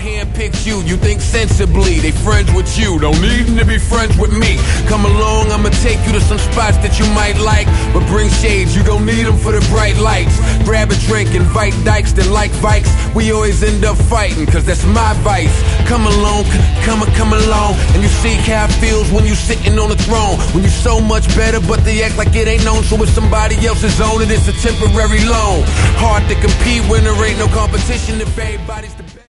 handpicks you, you think sensibly. They friends with you, don't need them to be friends with me. Come along, I'ma take you to some spots that you might like, but bring shades, you don't need them for the bright lights. Grab a drink, invite dykes that like bikes. We always end up fighting, cause that's my vice. Come along, come along, and you see how it feels when you sitting on the throne. When you so much better, but they act like it ain't known. So it's somebody else's own, and it's a temporary loan. Hard to compete when there ain't no competition if everybody's the